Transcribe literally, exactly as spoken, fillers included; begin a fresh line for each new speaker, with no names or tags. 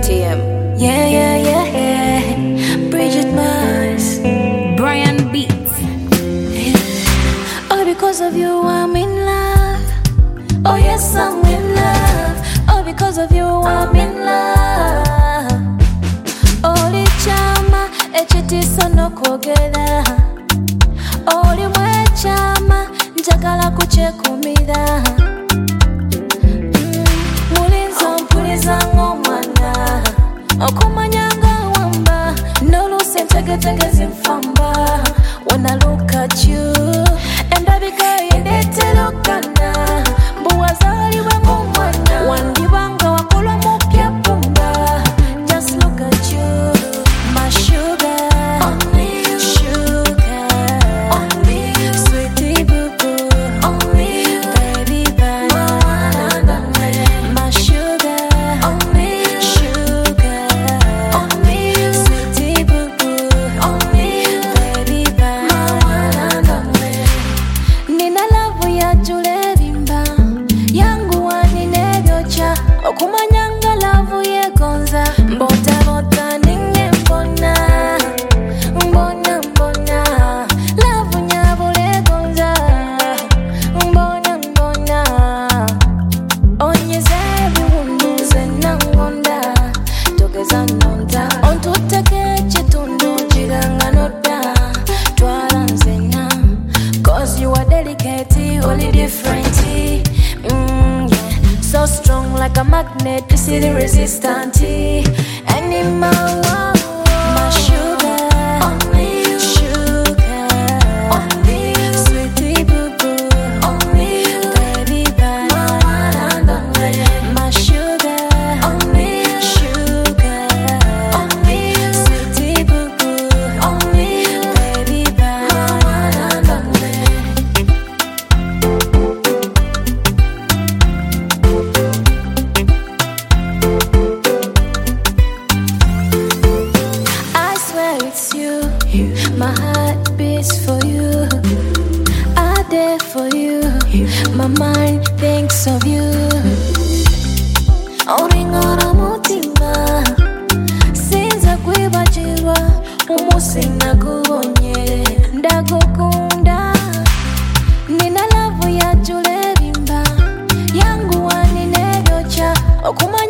T M.
Yeah, yeah, yeah, yeah. Bridget Mars,
Brian Beats.
yeah. All because of you I'm in love. Oh yes, I'm in love. All because of you I'm in love. Oli chama echitiso no kwogera. Oli mwe chama njagala kuchekumira. Okumanyanga wamba noluse ntegetege zimfamba. When I look at you and I become netelokana mbuwazali we mumwana wandibanga wakolwa mupya pumba. Just look at you, my sugar, only you. Sugar, only you. Sweetie boo boo, only you. Baby banana, my sugar, only you. Sugar, only you. Sweetie boo boo, only you. Baby banana, nina love ya julebimba yangu waninebyocha okumanyanga love ye gonza mbota bota ninge mbona mbona mbona love nyabule gonza mbona mbona onyeze bunduze nangonda togeza nonda ontuteke chitundu chiranga nodda twala nzenya. Cause you are delicate, only different. Mm, yeah. So strong like a magnet, easily resistant. And in my world, my sugar, only you. Sugar, only you. Sweetie boo boo, only you. Baby banana, my sugar, only you. Sugar, only you. Sweetie boo boo, only you. Baby banana. I swear it's you. My heart beats for you. I dare for you. My mind thinks of you. Oringana mutima sinza kwibagirwa umunsi nakubonye ndagukunda. Nina love ya julebimba yangu waninebyocha okuma